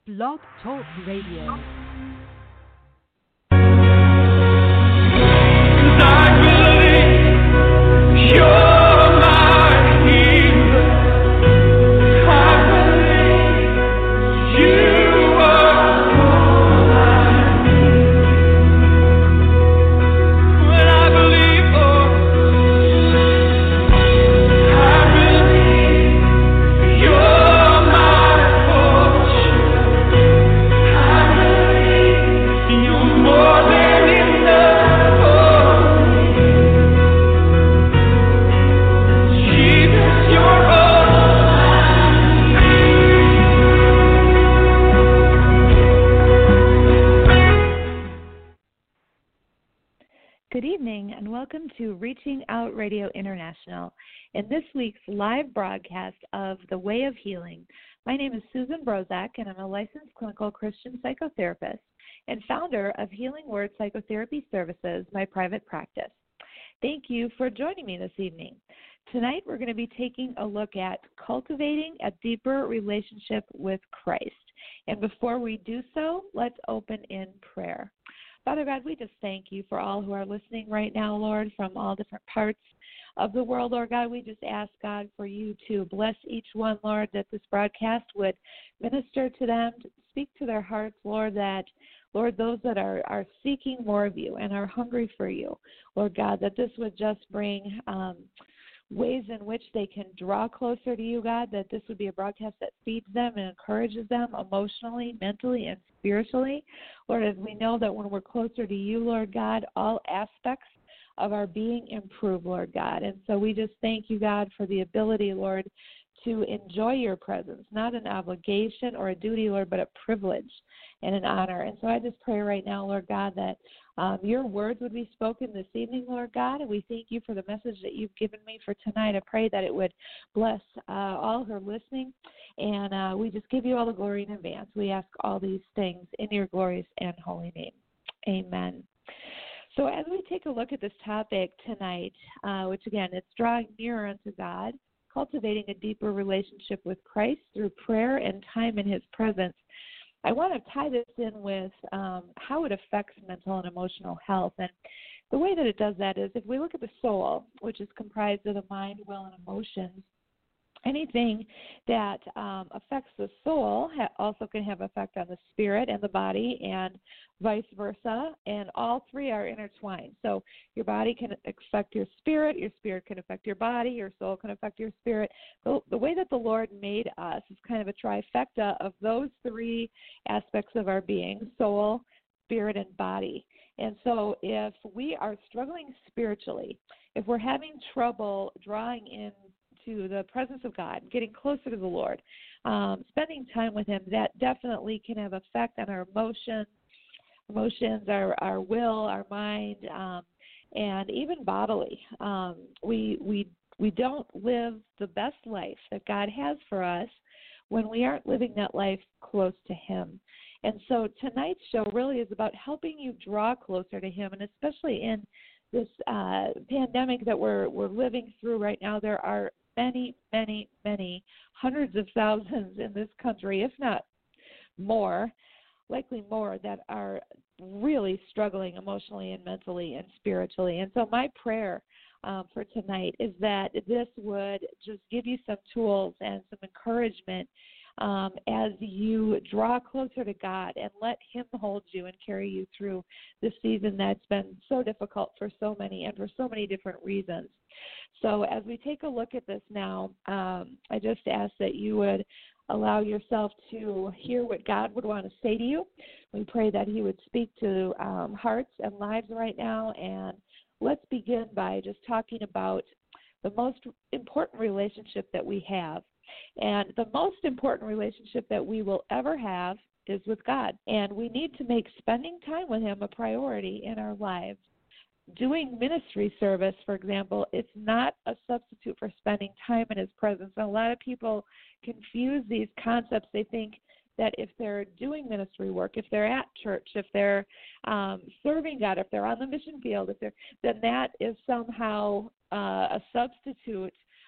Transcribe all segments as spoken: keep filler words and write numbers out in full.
Blog Talk Radio. Good evening and welcome to Reaching Out Radio International. In this week's live broadcast of The Way of Healing, my name is Susan Brozak and I'm a licensed clinical Christian psychotherapist and founder of Healing Word Psychotherapy Services, my private practice. Thank you for joining me this evening. Tonight we're going to be taking a look at cultivating a deeper relationship with Christ. And before we do so, let's open in prayer. Father God, we just thank you for all who are listening right now, Lord, from all different parts of the world, Lord God. We just ask, God, for you to bless each one, Lord, that this broadcast would minister to them, to speak to their hearts, Lord, that, Lord, those that are, are seeking more of you and are hungry for you, Lord God, that this would just bring um, ways in which they can draw closer to you, God, that this would be a broadcast that feeds them and encourages them emotionally, mentally, and spiritually. Lord, as we know that when we're closer to you, Lord God, all aspects of our being improve, Lord God. And so we just thank you, God, for the ability, Lord, to enjoy your presence, not an obligation or a duty, Lord, but a privilege and an honor. And so I just pray right now, Lord God, that um, your words would be spoken this evening, Lord God, and we thank you for the message that you've given me for tonight. I pray that it would bless uh, all who are listening, and uh, we just give you all the glory in advance. We ask all these things in your glorious and holy name. Amen. So as we take a look at this topic tonight, uh, which again, it's drawing nearer unto God, cultivating a deeper relationship with Christ through prayer and time in his presence, I want to tie this in with um, how it affects mental and emotional health. And the way that it does that is if we look at the soul, which is comprised of the mind, will, and emotions, anything that um, affects the soul ha- also can have effect on the spirit and the body and vice versa, and all three are intertwined. So your body can affect your spirit, your spirit can affect your body, your soul can affect your spirit. The, the way that the Lord made us is kind of a trifecta of those three aspects of our being, soul, spirit, and body. And so if we are struggling spiritually, if we're having trouble drawing in to the presence of God, getting closer to the Lord, um, spending time with him, that definitely can have effect on our emotions, emotions, our, our will, our mind, um, and even bodily. Um, we we we don't live the best life that God has for us when we aren't living that life close to him. And so tonight's show really is about helping you draw closer to him, and especially in this uh, pandemic that we're we're living through right now, there are many, many, many hundreds of thousands in this country, if not more, likely more, that are really struggling emotionally and mentally and spiritually. And so my prayer um, for tonight is that this would just give you some tools and some encouragement um, as you draw closer to God and let him hold you and carry you through this season that's been so difficult for so many and for so many different reasons. So as we take a look at this now, um, I just ask that you would allow yourself to hear what God would want to say to you. We pray that he would speak to um, hearts and lives right now. And let's begin by just talking about the most important relationship that we have. And the most important relationship that we will ever have is with God. And we need to make spending time with him a priority in our lives. Doing ministry service, for example, it's not a substitute for spending time in his presence. And a lot of people confuse these concepts. They think that if they're doing ministry work, if they're at church, if they're um, serving God, if they're on the mission field, if they're, then that is somehow uh, a substitute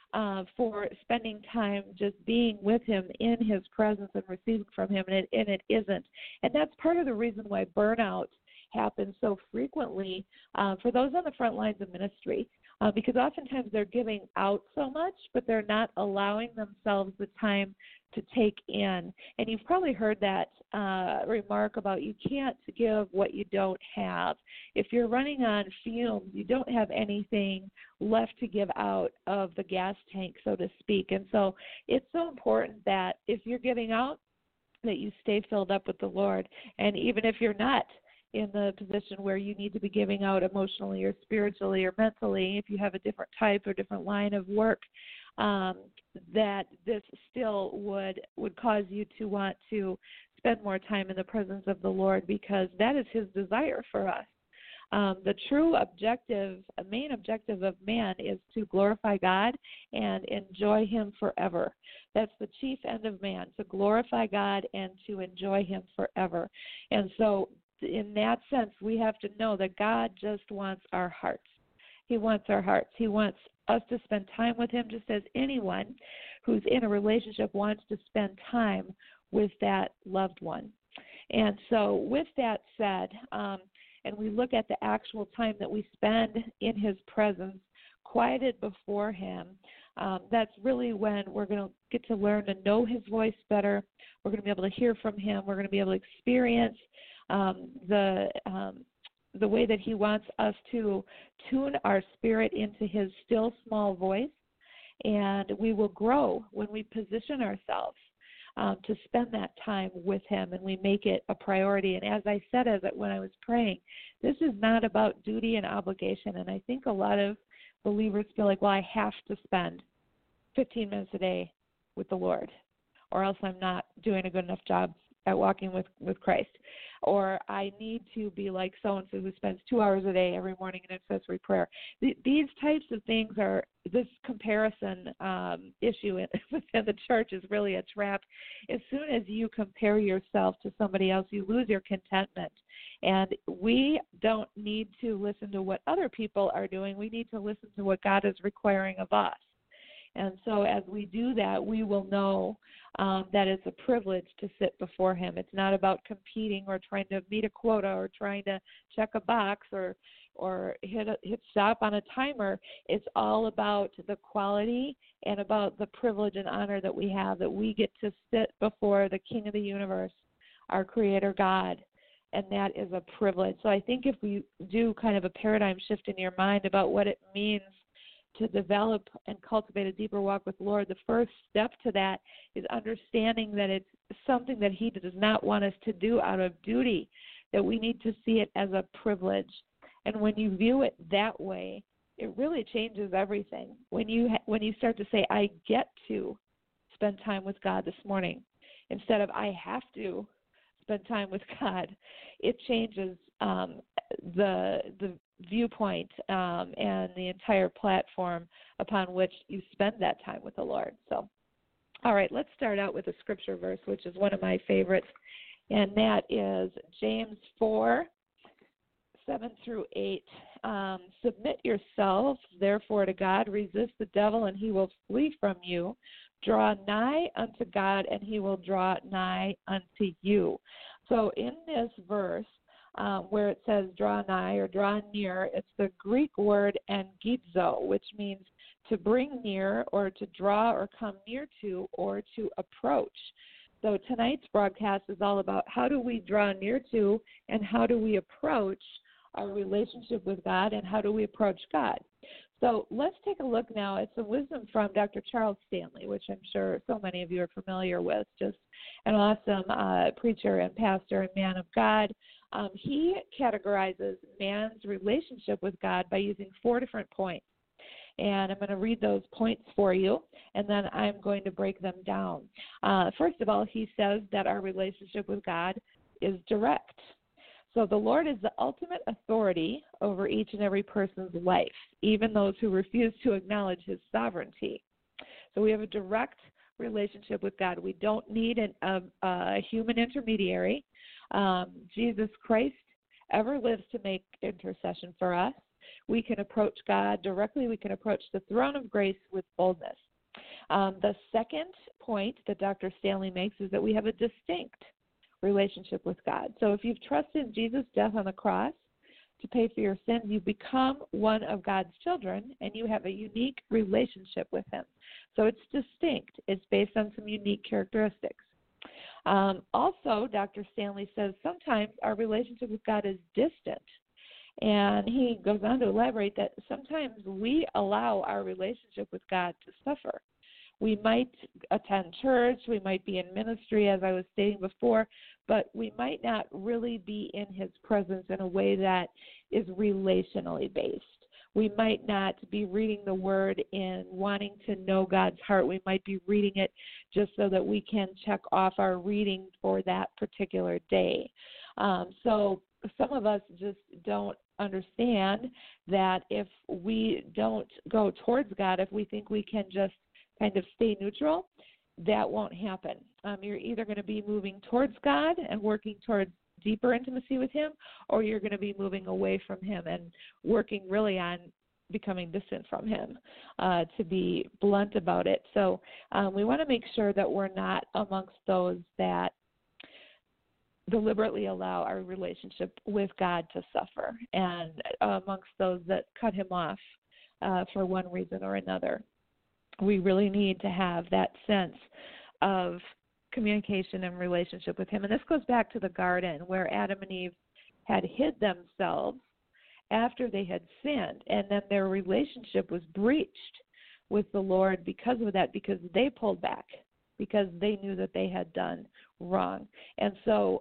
uh, for spending time just being with him in his presence and receiving from him, and it, and it isn't. And that's part of the reason why burnout happens so frequently uh, for those on the front lines of ministry, uh, because oftentimes they're giving out so much, but they're not allowing themselves the time to take in. And you've probably heard that uh, remark about you can't give what you don't have. If you're running on fumes, you don't have anything left to give out of the gas tank, so to speak. And so it's so important that if you're giving out, that you stay filled up with the Lord. And even if you're not in the position where you need to be giving out emotionally or spiritually or mentally, if you have a different type or different line of work, um, that this still would would cause you to want to spend more time in the presence of the Lord, because that is his desire for us. Um, the true objective, a main objective of man is to glorify God and enjoy him forever. That's the chief end of man, to glorify God and to enjoy him forever. And so in that sense, we have to know that God just wants our hearts. He wants our hearts. He wants us to spend time with him, just as anyone who's in a relationship wants to spend time with that loved one. And so with that said, um, and we look at the actual time that we spend in his presence, quieted before him, um, that's really when we're going to get to learn to know his voice better. We're going to be able to hear from him. We're going to be able to experience um, the um, the way that he wants us to tune our spirit into his still small voice. And we will grow when we position ourselves um, to spend that time with him, and we make it a priority. And as I said as when I was praying, this is not about duty and obligation. And I think a lot of believers feel like, well, I have to spend fifteen minutes a day with the Lord, or else I'm not doing a good enough job at walking with, with Christ. Or I need to be like so-and-so who spends two hours a day every morning in intercessory prayer. Th- these types of things are, this comparison um, issue in, within the church is really a trap. As soon as you compare yourself to somebody else, you lose your contentment. And we don't need to listen to what other people are doing. We need to listen to what God is requiring of us. And so as we do that, we will know um, that it's a privilege to sit before him. It's not about competing or trying to meet a quota or trying to check a box or or hit a, hit stop on a timer. It's all about the quality and about the privilege and honor that we have, that we get to sit before the King of the universe, our Creator God. And that is a privilege. So I think if we do kind of a paradigm shift in your mind about what it means to develop and cultivate a deeper walk with the Lord, the first step to that is understanding that it's something that he does not want us to do out of duty, that we need to see it as a privilege. And when you view it that way, it really changes everything. When you ha- when you start to say, I get to spend time with God this morning, instead of I have to spend time with God, it changes um, the the viewpoint um, and the entire platform upon which you spend that time with the Lord. So, all right, let's start out with a scripture verse, which is one of my favorites, and that is James four, seven through eight. Um, Submit yourselves, therefore, to God. Resist the devil, and he will flee from you. Draw nigh unto God, and he will draw nigh unto you. So in this verse, um, where it says draw nigh or draw near, it's the Greek word angizo, which means to bring near or to draw or come near to or to approach. So tonight's broadcast is all about how do we draw near to and how do we approach our relationship with God and how do we approach God. So let's take a look now at some wisdom from Doctor Charles Stanley, which I'm sure so many of you are familiar with, just an awesome uh, preacher and pastor and man of God. Um, he categorizes man's relationship with God by using four different points. And I'm going to read those points for you, and then I'm going to break them down. Uh, first of all, he says that our relationship with God is direct. So the Lord is the ultimate authority over each and every person's life, even those who refuse to acknowledge his sovereignty. So we have a direct relationship with God. We don't need an, a, a human intermediary. Um, Jesus Christ ever lives to make intercession for us. we can approach God directly. We can approach the throne of grace with boldness. Um, the second point that Doctor Stanley makes is that we have a distinct relationship with God. So if you've trusted Jesus' death on the cross to pay for your sins, you become one of God's children, and you have a unique relationship with him. So it's distinct. It's based on some unique characteristics. Um, also, Doctor Stanley says sometimes our relationship with God is distant. And he goes on to elaborate that sometimes we allow our relationship with God to suffer. We might attend church, we might be in ministry, as I was stating before, but we might not really be in his presence in a way that is relationally based. We might not be reading the Word in wanting to know God's heart. We might be reading it just so that we can check off our reading for that particular day. Um, so some of us just don't understand that if we don't go towards God, if we think we can just kind of stay neutral, that won't happen. Um, you're either going to be moving towards God and working towards deeper intimacy with him, or you're going to be moving away from him and working really on becoming distant from him, uh, to be blunt about it. So um, we want to make sure that we're not amongst those that deliberately allow our relationship with God to suffer, and amongst those that cut him off uh, for one reason or another. We really need to have that sense of communication and relationship with him. And this goes back to the garden where Adam and Eve had hid themselves after they had sinned, and then their relationship was breached with the Lord because of that, because they pulled back, because they knew that they had done wrong. And so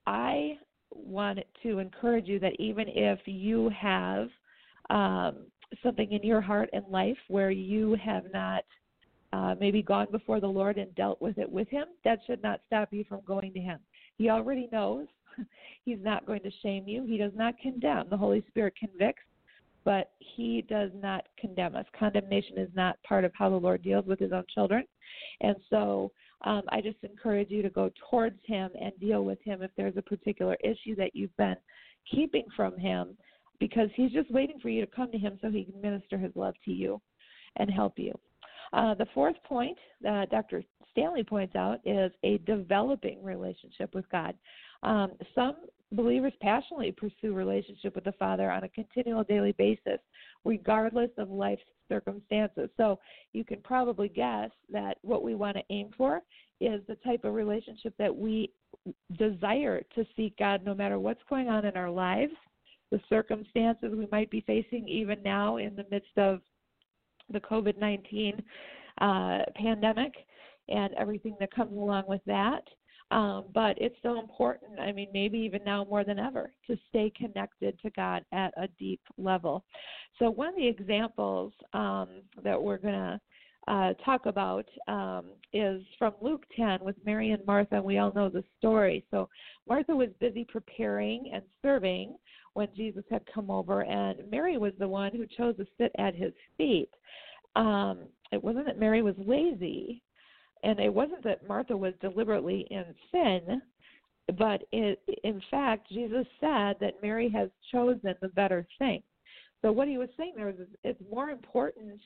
I want to encourage you that even if you have um, something in your heart and life where you have not uh, maybe gone before the Lord and dealt with it with him, that should not stop you from going to him. He already knows. He's not going to shame you. He does not condemn. The Holy Spirit convicts, but he does not condemn us. Condemnation is not part of how the Lord deals with his own children. And so um, I just encourage you to go towards him and deal with him if there's a particular issue that you've been keeping from him, because he's just waiting for you to come to him so he can minister his love to you and help you. Uh, the fourth point that Doctor Stanley points out is a developing relationship with God. Um, some believers passionately pursue relationship with the Father on a continual daily basis, regardless of life's circumstances. So you can probably guess that what we want to aim for is the type of relationship that we desire to seek God no matter what's going on in our lives, the circumstances we might be facing even now in the midst of the covid nineteen uh, pandemic and everything that comes along with that. Um, but it's so important, I mean, maybe even now more than ever, to stay connected to God at a deep level. So one of the examples um, that we're going to uh, talk about um, is from Luke ten with Mary and Martha, and we all know the story. So Martha was busy preparing and serving when Jesus had come over, and Mary was the one who chose to sit at his feet. Um, it wasn't that Mary was lazy, and it wasn't that Martha was deliberately in sin, but it, in fact, Jesus said that Mary has chosen the better thing. So what he was saying there is it's more important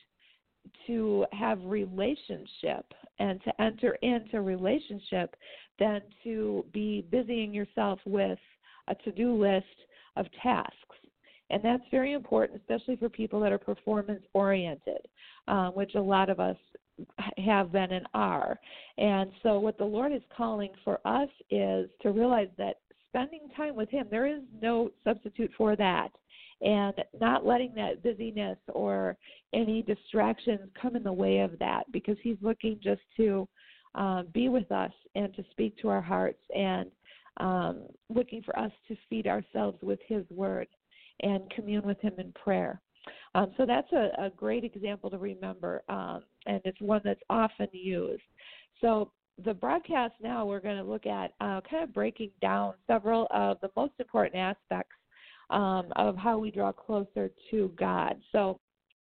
to have relationship and to enter into relationship than to be busying yourself with a to-do list of tasks. And that's very important, especially for people that are performance-oriented, um, which a lot of us have been and are. And so what the Lord is calling for us is to realize that spending time with him, there is no substitute for that. And not letting that busyness or any distractions come in the way of that, because he's looking just to um, be with us and to speak to our hearts, and um, looking for us to feed ourselves with his word and commune with him in prayer. Um, so that's a, a great example to remember, um, and it's one that's often used. So the broadcast now, we're going to look at uh, kind of breaking down several of the most important aspects um, of how we draw closer to God. So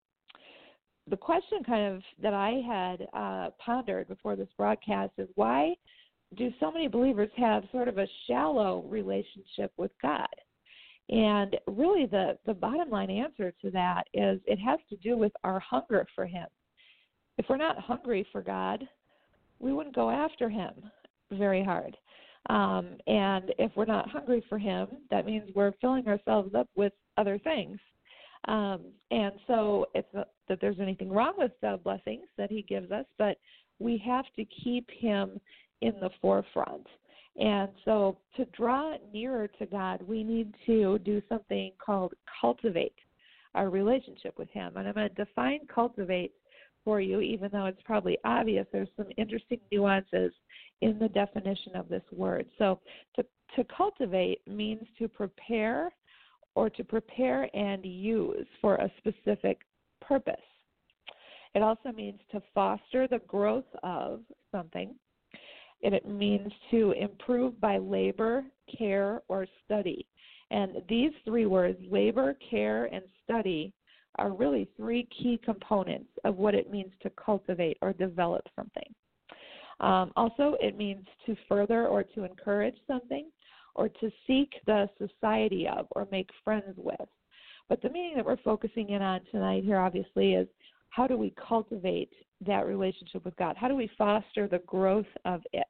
the question kind of that I had uh, pondered before this broadcast is, why do so many believers have sort of a shallow relationship with God? And really the, the bottom line answer to that is it has to do with our hunger for him. If we're not hungry for God, we wouldn't go after him very hard. Um, and if we're not hungry for him, that means we're filling ourselves up with other things. Um, and so it's not that there's anything wrong with the blessings that he gives us, but we have to keep him in the forefront. And so to draw nearer to God, we need to do something called cultivate our relationship with him. And I'm going to define cultivate for you, even though it's probably obvious. There's some interesting nuances in the definition of this word. So to, to cultivate means to prepare or to prepare and use for a specific purpose. It also means to foster the growth of something. And it means to improve by labor, care, or study. And these three words, labor, care, and study, are really three key components of what it means to cultivate or develop something. Um, also, it means to further or to encourage something, or to seek the society of or make friends with. But the meaning that we're focusing in on tonight here, obviously, is how do we cultivate that relationship with God? How do we foster the growth of it?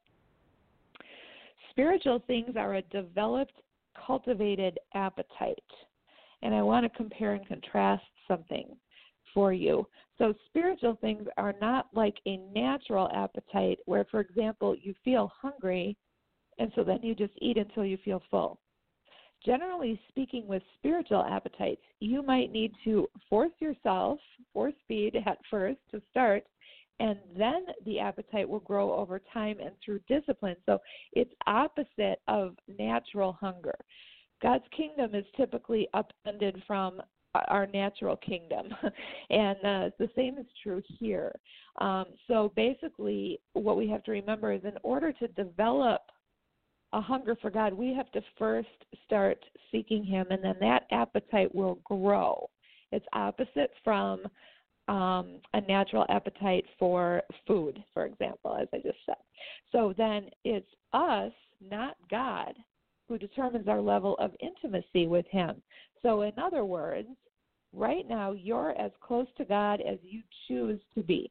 Spiritual things are a developed, cultivated appetite. And I want to compare and contrast something for you. So spiritual things are not like a natural appetite where, for example, you feel hungry, and so then you just eat until you feel full. Generally speaking, with spiritual appetites, you might need to force yourself, force feed at first to start, and then the appetite will grow over time and through discipline. So it's opposite of natural hunger. God's kingdom is typically upended from our natural kingdom, and uh, the same is true here. Um, so basically what we have to remember is in order to develop a hunger for God, we have to first start seeking him, and then that appetite will grow. It's opposite from um, a natural appetite for food, for example, as I just said. So then it's us, not God, who determines our level of intimacy with him. So in other words, right now you're as close to God as you choose to be.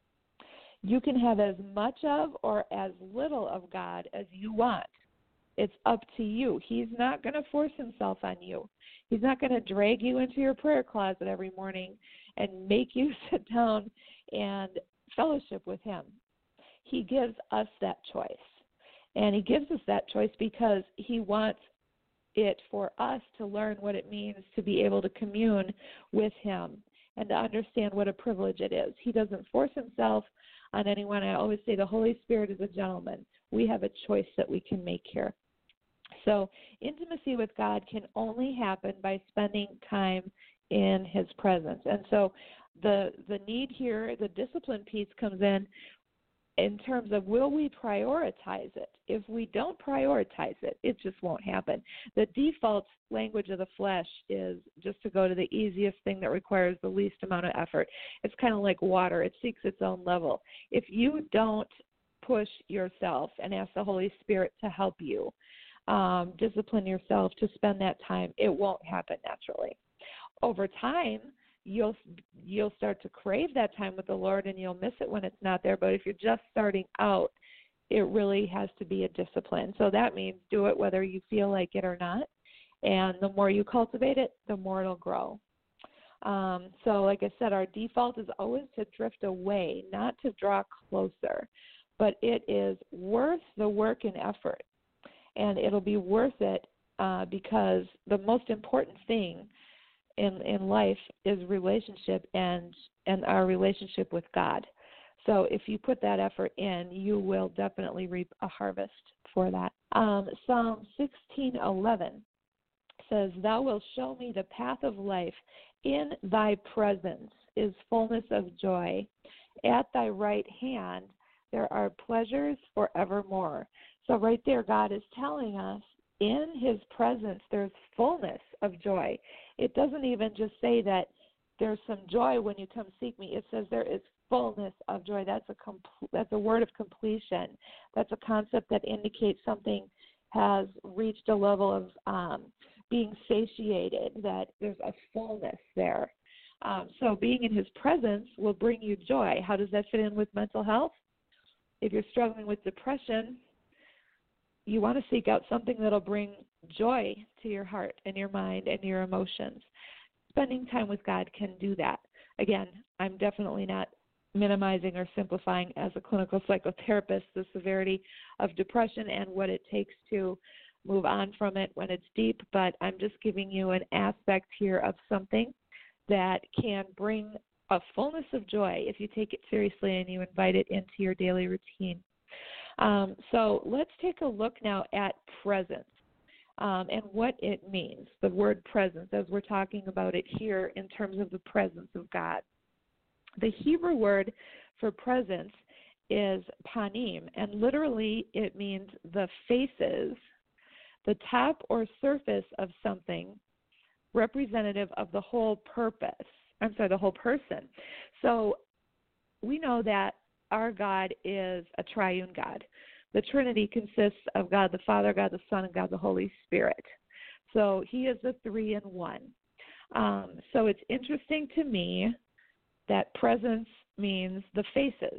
You can have as much of or as little of God as you want. It's up to you. He's not going to force himself on you. He's not going to drag you into your prayer closet every morning and make you sit down and fellowship with him. He gives us that choice. And he gives us that choice because he wants it for us to learn what it means to be able to commune with him and to understand what a privilege it is. He doesn't force himself on anyone. I always say the Holy Spirit is a gentleman. We have a choice that we can make here. So intimacy with God can only happen by spending time in his presence. And so the the need here, the discipline piece comes in in terms of will we prioritize it? If we don't prioritize it, it just won't happen. The default language of the flesh is just to go to the easiest thing that requires the least amount of effort. It's kind of like water. It seeks its own level. If you don't push yourself and ask the Holy Spirit to help you, um, discipline yourself to spend that time, it won't happen naturally. Over time, you'll you'll start to crave that time with the Lord, and you'll miss it when it's not there. But if you're just starting out, it really has to be a discipline. So that means do it whether you feel like it or not. And the more you cultivate it, the more it'll grow. Um, so like I said, our default is always to drift away, not to draw closer. But it is worth the work and effort. And it'll be worth it uh, because the most important thing in in life is relationship and and our relationship with God. So if you put that effort in, you will definitely reap a harvest for that. Um, Psalm sixteen eleven says, "Thou wilt show me the path of life. In thy presence is fullness of joy. At thy right hand there are pleasures forevermore." So right there, God is telling us in his presence there's fullness of joy. It doesn't even just say that there's some joy when you come seek me. It says there is fullness of joy. That's a compl- that's a word of completion. That's a concept that indicates something has reached a level of um, being satiated, that there's a fullness there. Um, so being in his presence will bring you joy. How does that fit in with mental health? If you're struggling with depression, you want to seek out something that'll bring joy to your heart and your mind and your emotions. Spending time with God can do that. Again, I'm definitely not minimizing or simplifying as a clinical psychotherapist the severity of depression and what it takes to move on from it when it's deep, but I'm just giving you an aspect here of something that can bring a fullness of joy if you take it seriously and you invite it into your daily routine. Um, so let's take a look now at presence um, and what it means, the word presence, as we're talking about it here in terms of the presence of God. The Hebrew word for presence is panim, and literally it means the faces, the top or surface of something representative of the whole purpose. I'm sorry, the whole person. So we know that our God is a triune God. The Trinity consists of God the Father, God the Son, and God the Holy Spirit. So he is the three in one. Um, so it's interesting to me that presence means the faces.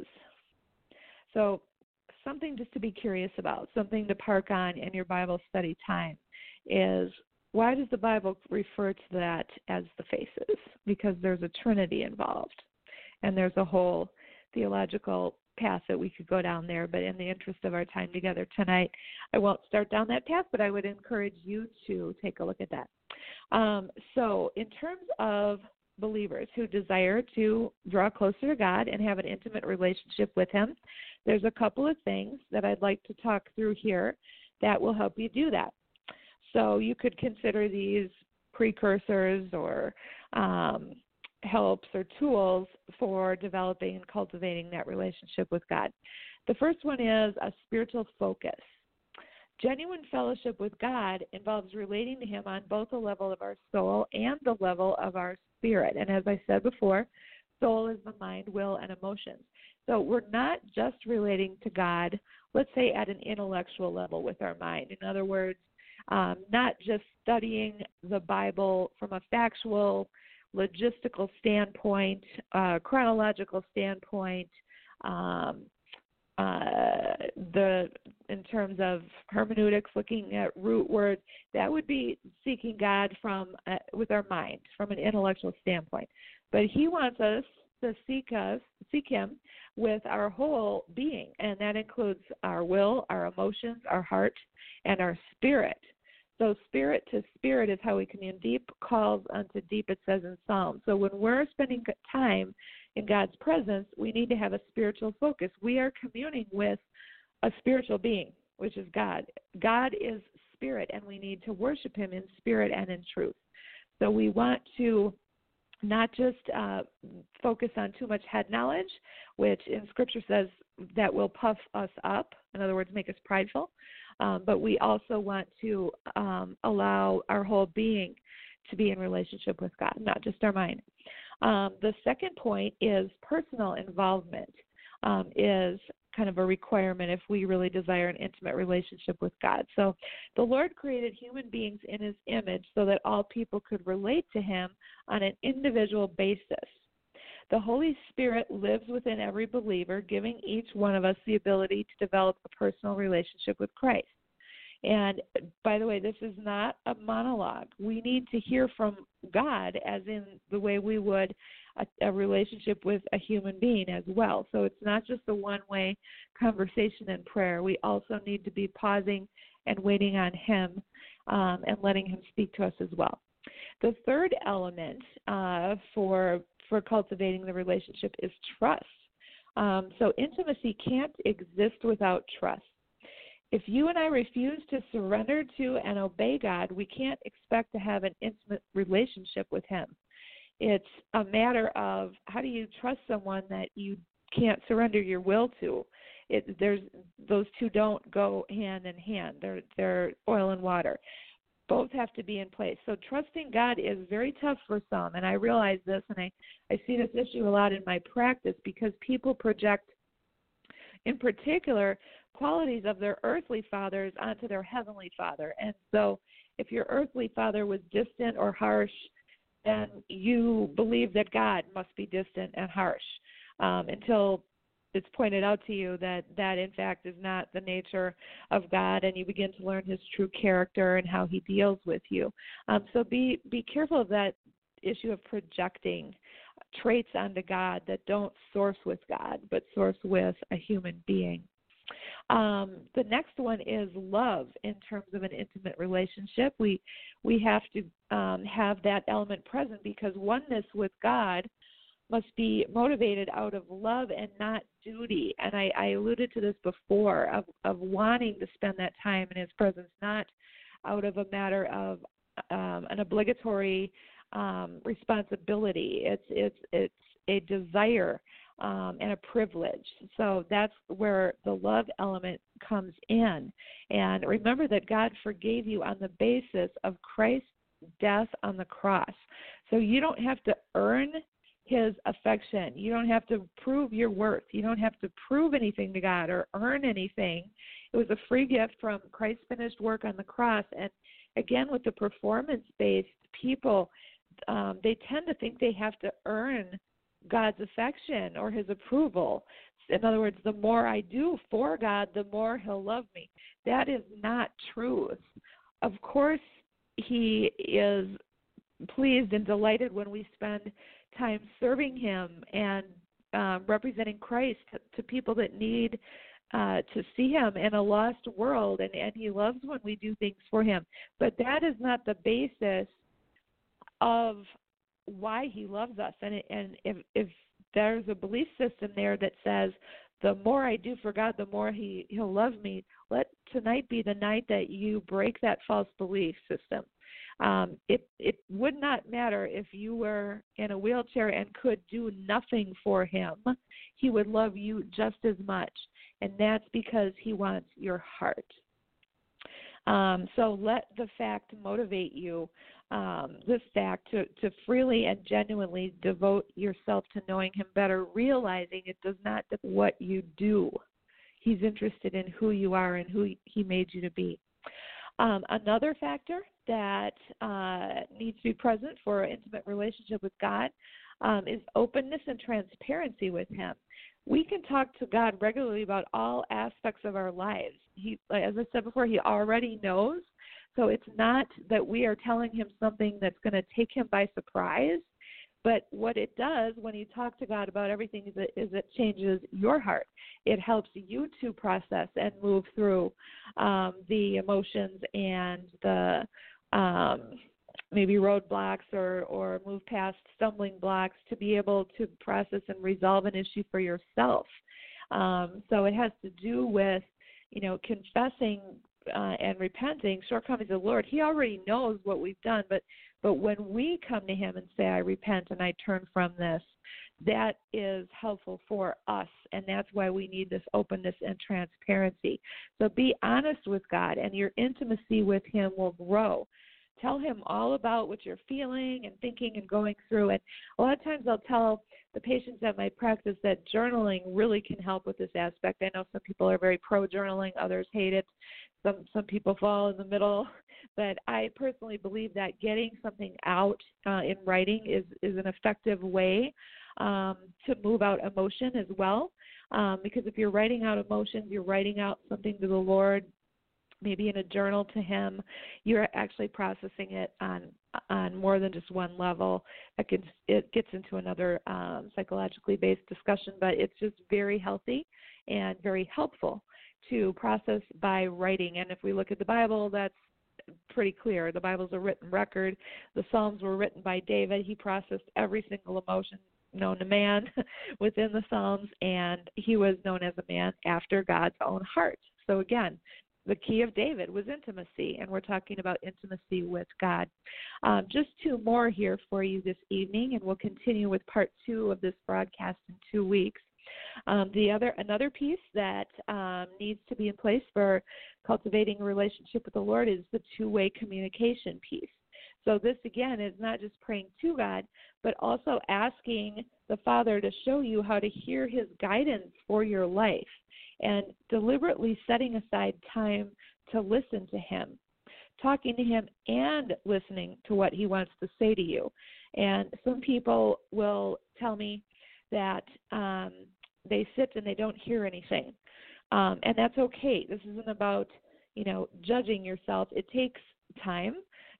So something just to be curious about, something to park on in your Bible study time is, why does the Bible refer to that as the faces? Because there's a Trinity involved, and there's a whole theological path that we could go down there, but in the interest of our time together tonight, I won't start down that path, but I would encourage you to take a look at that. Um, so in terms of believers who desire to draw closer to God and have an intimate relationship with him, there's a couple of things that I'd like to talk through here that will help you do that. So you could consider these precursors or um, helps or tools for developing and cultivating that relationship with God. The first one is a spiritual focus. Genuine fellowship with God involves relating to him on both the level of our soul and the level of our spirit. And as I said before, soul is the mind, will, and emotions. So we're not just relating to God, let's say, at an intellectual level with our mind. In other words, um, not just studying the Bible from a factual, logistical standpoint, uh, chronological standpoint, um, uh, the in terms of hermeneutics, looking at root words, that would be seeking God from uh, with our mind, from an intellectual standpoint. But he wants us to seek us, seek him with our whole being, and that includes our will, our emotions, our heart, and our spirit. So spirit to spirit is how we commune. Deep calls unto deep, it says in Psalms. So when we're spending time in God's presence, we need to have a spiritual focus. We are communing with a spiritual being, which is God. God is spirit, and we need to worship him in spirit and in truth. So we want to not just uh, focus on too much head knowledge, which in Scripture says that will puff us up, in other words, make us prideful, um, but we also want to um, allow our whole being to be in relationship with God, not just our mind. Um, the second point is personal involvement um, is kind of a requirement if we really desire an intimate relationship with God. So the Lord created human beings in his image so that all people could relate to him on an individual basis. The Holy Spirit lives within every believer, giving each one of us the ability to develop a personal relationship with Christ. And by the way, this is not a monologue. We need to hear from God as in the way we would a, a relationship with a human being as well. So it's not just a one-way conversation and prayer. We also need to be pausing and waiting on him um, and letting him speak to us as well. The third element uh, for for cultivating the relationship is trust. Um, so intimacy can't exist without trust. If you and I refuse to surrender to and obey God, we can't expect to have an intimate relationship with him. It's a matter of how do you trust someone that you can't surrender your will to. It, there's those two don't go hand in hand. They're they're oil and water. Both have to be in place. So trusting God is very tough for some, and I realize this, and I, I see this issue a lot in my practice because people project, in particular, qualities of their earthly fathers onto their heavenly Father. And so if your earthly father was distant or harsh, then you believe that God must be distant and harsh um, until it's pointed out to you that that, in fact, is not the nature of God, and you begin to learn his true character and how he deals with you. Um, so be, be careful of that issue of projecting traits onto God that don't source with God, but source with a human being. Um, the next one is love in terms of an intimate relationship. We we have to um, have that element present because oneness with God must be motivated out of love and not duty. And I, I alluded to this before of, of wanting to spend that time in his presence, not out of a matter of um, an obligatory um, responsibility. It's it's it's a desire um, and a privilege. So that's where the love element comes in. And remember that God forgave you on the basis of Christ's death on the cross. So you don't have to earn his affection. You don't have to prove your worth. You don't have to prove anything to God or earn anything. It was a free gift from Christ's finished work on the cross. And again, with the performance-based people, um, they tend to think they have to earn God's affection or his approval. In other words, the more I do for God, the more he'll love me. That is not truth. Of course, he is pleased and delighted when we spend time serving him and uh, representing Christ to, to people that need uh, to see him in a lost world, and, and he loves when we do things for him. But that is not the basis of why he loves us. And, and if, if there's a belief system there that says, the more I do for God, the more he, he'll love me, let tonight be the night that you break that false belief system. Um, it, it would not matter if you were in a wheelchair and could do nothing for him. He would love you just as much, and that's because he wants your heart. Um, so let the fact motivate you, um, this fact, to, to freely and genuinely devote yourself to knowing him better, realizing it does not depend on what you do. He's interested in who you are and who he made you to be. Um, another factor that uh, needs to be present for an intimate relationship with God um, is openness and transparency with him. We can talk to God regularly about all aspects of our lives. He, as I said before, he already knows. So it's not that we are telling him something that's going to take him by surprise. But what it does when you talk to God about everything is it, is it changes your heart. It helps you to process and move through um, the emotions and the um, maybe roadblocks or, or move past stumbling blocks to be able to process and resolve an issue for yourself. Um, so it has to do with, you know, confessing uh, and repenting shortcomings of the Lord. He already knows what we've done, but But when we come to him and say, I repent and I turn from this, that is helpful for us, and that's why we need this openness and transparency. So be honest with God, and your intimacy with him will grow. Tell him all about what you're feeling and thinking and going through. And a lot of times I'll tell the patients at my practice that journaling really can help with this aspect. I know some people are very pro-journaling, others hate it. Some some people fall in the middle. But I personally believe that getting something out uh, in writing is, is an effective way um, to move out emotion as well. Um, because if you're writing out emotions, you're writing out something to the Lord, maybe in a journal to him, you're actually processing it on on more than just one level. It gets, it gets into another um, psychologically based discussion, but it's just very healthy and very helpful to process by writing. And if we look at the Bible, that's pretty clear. The Bible's a written record. The Psalms were written by David. He processed every single emotion known to man within the Psalms, and he was known as a man after God's own heart. So again, the key of David was intimacy, and we're talking about intimacy with God. Um, just two more here for you this evening, and we'll continue with part two of this broadcast in two weeks. Um, the other, another piece that um, needs to be in place for cultivating a relationship with the Lord is the two-way communication piece. So this, again, is not just praying to God, but also asking the Father to show you how to hear his guidance for your life. and deliberately setting aside time to listen to him, talking to him and listening to what he wants to say to you. And some people will tell me that um, they sit and they don't hear anything. Um, and that's okay. This isn't about, you know, judging yourself. It takes time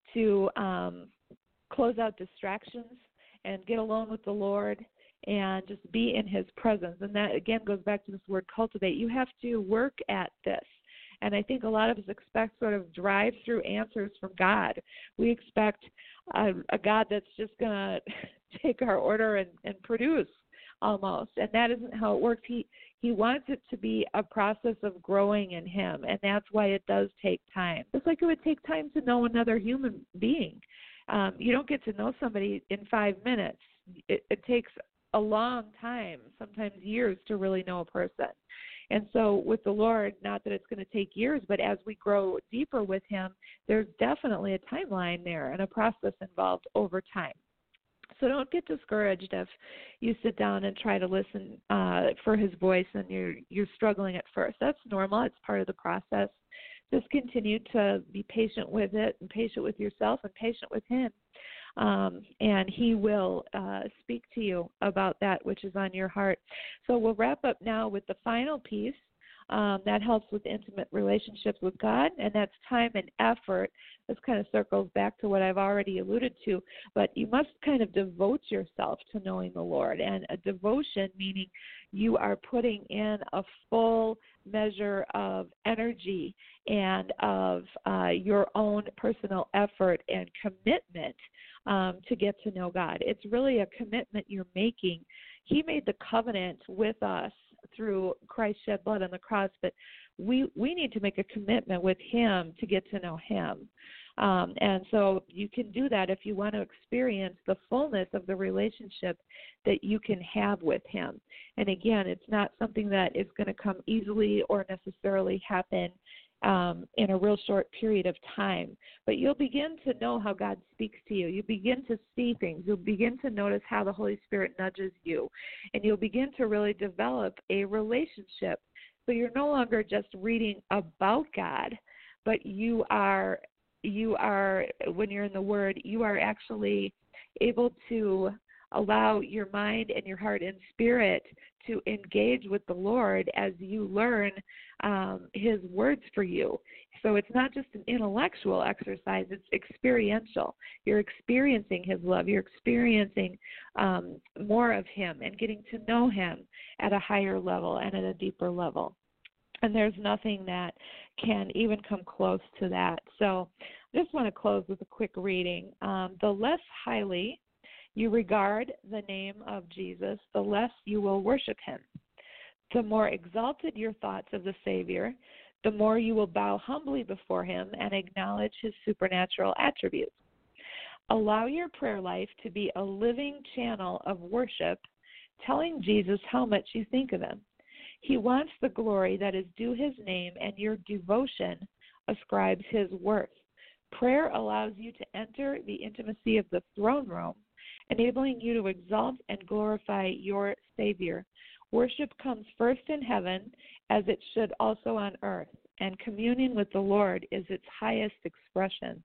to um, close out distractions and get alone with the Lord and just be in his presence. And that, again, goes back to this word cultivate. You have to work at this. And I think a lot of us expect sort of drive-through answers from God. We expect a, a God that's just going to take our order and, and produce almost. And that isn't how it works. He he wants it to be a process of growing in him, and that's why it does take time. Just like it would take time to know another human being. Um, you don't get to know somebody in five minutes. It, it takes a long time, sometimes years, to really know a person. And so with the Lord, not that it's going to take years, but as we grow deeper with him, there's definitely a timeline there and a process involved over time. So don't get discouraged if you sit down and try to listen uh, for his voice and you're you're struggling at first. That's normal. It's part of the process. Just continue to be patient with it and patient with yourself and patient with him. Um, and he will uh, speak to you about that which is on your heart. So we'll wrap up now with the final piece. Um, that helps with intimate relationships with God, and that's time and effort. This kind of circles back to what I've already alluded to, but you must kind of devote yourself to knowing the Lord. And a devotion meaning you are putting in a full measure of energy and of uh, your own personal effort and commitment um, to get to know God. It's really a commitment you're making. He made the covenant with us through Christ's shed blood on the cross, but we we need to make a commitment with him to get to know him. Um, and so you can do that if you want to experience the fullness of the relationship that you can have with him. And again, it's not something that is going to come easily or necessarily happen um, in a real short period of time. But you'll begin to know how God speaks to you. You begin to see things. You'll begin to notice how the Holy Spirit nudges you. And you'll begin to really develop a relationship. So you're no longer just reading about God, but you are you are, when you're in the Word, you are actually able to allow your mind and your heart and spirit to engage with the Lord as you learn um, his words for you. So it's not just an intellectual exercise, it's experiential. You're experiencing his love. You're experiencing um, more of him and getting to know him at a higher level and at a deeper level. And there's nothing that can even come close to that. So I just want to close with a quick reading. Um, the less highly you regard the name of Jesus, the less you will worship him. The more exalted your thoughts of the Savior, the more you will bow humbly before him and acknowledge his supernatural attributes. Allow your prayer life to be a living channel of worship, telling Jesus how much you think of him. He wants the glory that is due his name, and your devotion ascribes his worth. Prayer allows you to enter the intimacy of the throne room, enabling you to exalt and glorify your Savior. Worship comes first in heaven, as it should also on earth, and communion with the Lord is its highest expression.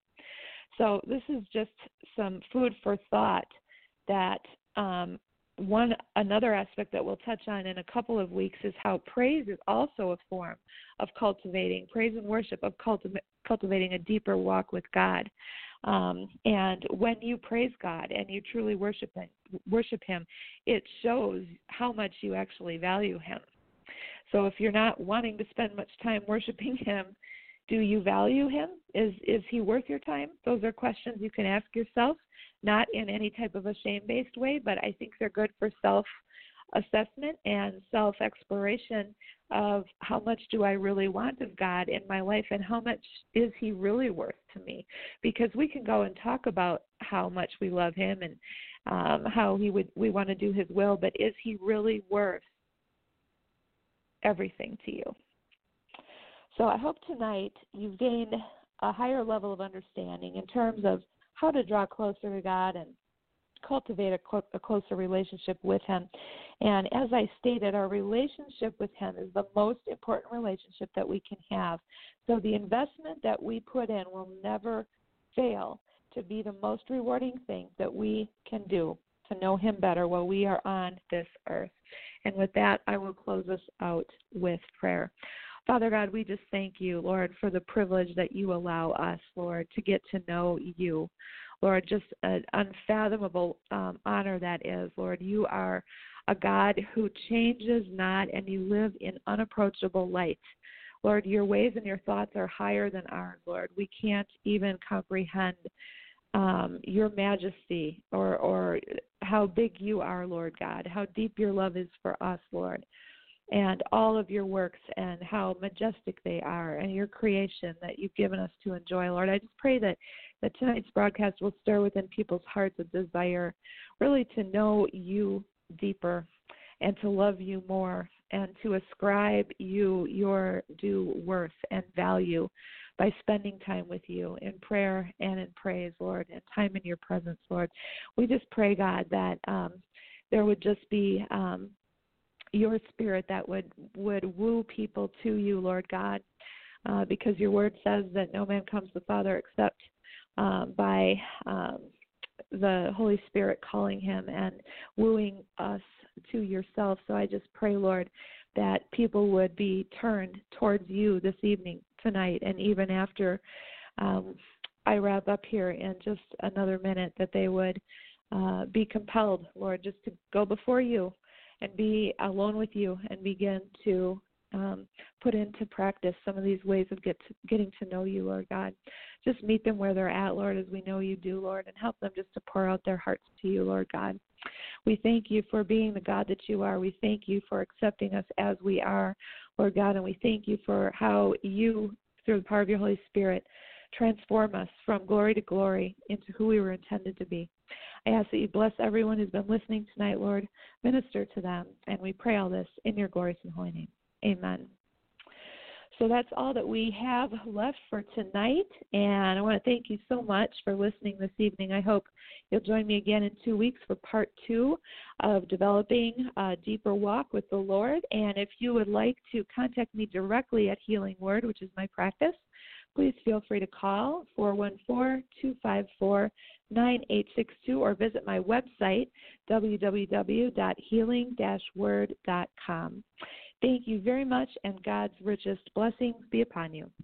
So this is just some food for thought that um, One another aspect that we'll touch on in a couple of weeks is how praise is also a form of cultivating, praise and worship of cultiv- cultivating a deeper walk with God. Um, and when you praise God and you truly worship him, worship him, it shows how much you actually value him. So if you're not wanting to spend much time worshiping him, do you value him? Is is he worth your time? Those are questions you can ask yourself, not in any type of a shame-based way, but I think they're good for self-assessment and self-exploration of how much do I really want of God in my life and how much is he really worth to me? Because we can go and talk about how much we love him and um, how he would we want to do his will, but is he really worth everything to you? So I hope tonight you've gained a higher level of understanding in terms of how to draw closer to God and cultivate a, clo- a closer relationship with him. And as I stated, our relationship with him is the most important relationship that we can have. So the investment that we put in will never fail to be the most rewarding thing that we can do to know him better while we are on this earth. And with that, I will close us out with prayer. Father God, we just thank you, Lord, for the privilege that you allow us, Lord, to get to know you. Lord, just an unfathomable um, honor that is. Lord, you are a God who changes not, and you live in unapproachable light. Lord, your ways and your thoughts are higher than ours, Lord. We can't even comprehend um, your majesty or, or how big you are, Lord God, how deep your love is for us, Lord, and all of your works and how majestic they are and your creation that you've given us to enjoy, Lord. I just pray that, that tonight's broadcast will stir within people's hearts a desire really to know you deeper and to love you more and to ascribe you your due worth and value by spending time with you in prayer and in praise, Lord, and time in your presence, Lord. We just pray, God, that um, there would just be um, your spirit that would, would woo people to you, Lord God, uh, because your word says that no man comes to the Father except uh, by um, the Holy Spirit calling him and wooing us to yourself. So I just pray, Lord, that people would be turned towards you this evening, tonight, and even after um, I wrap up here in just another minute, that they would uh, be compelled, Lord, just to go before you and be alone with you and begin to um, put into practice some of these ways of get to, getting to know you, Lord God. Just meet them where they're at, Lord, as we know you do, Lord, and help them just to pour out their hearts to you, Lord God. We thank you for being the God that you are. We thank you for accepting us as we are, Lord God, and we thank you for how you, through the power of your Holy Spirit, transform us from glory to glory into who we were intended to be. I ask that you bless everyone who's been listening tonight, Lord. Minister to them, and we pray all this in your glorious and holy name. Amen. So that's all that we have left for tonight, and I want to thank you so much for listening this evening. I hope you'll join me again in two weeks for part two of developing a deeper walk with the Lord. And if you would like to contact me directly at Healing Word, which is my practice, please feel free to call four one four, two five four, nine eight six two or visit my website, w w w dot healing dash word dot com. Thank you very much, and God's richest blessings be upon you.